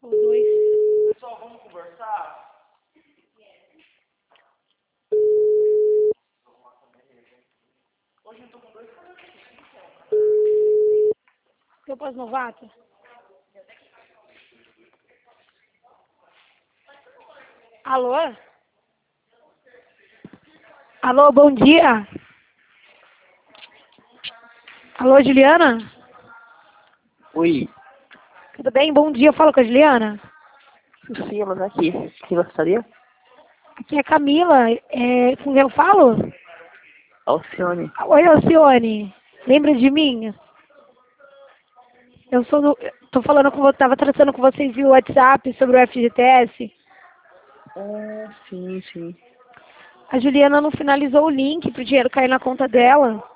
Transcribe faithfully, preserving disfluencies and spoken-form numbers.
Os dois. Pessoal, vamos conversar? Hoje eu tô com dois caras. Eu posso novato? Alô? Alô, bom dia. Alô, Juliana? Oi. Tudo bem? Bom dia, eu falo com a Juliana. Sim, mas aqui. Quem gostaria? Aqui é a Camila. É, com quem eu falo? Alcione. Oi, Alcione. Lembra de mim? Eu sou do... Tô falando com você, tava tratando com vocês via WhatsApp sobre o F G T S. Ah, sim, sim. A Juliana não finalizou o link pro dinheiro cair na conta dela.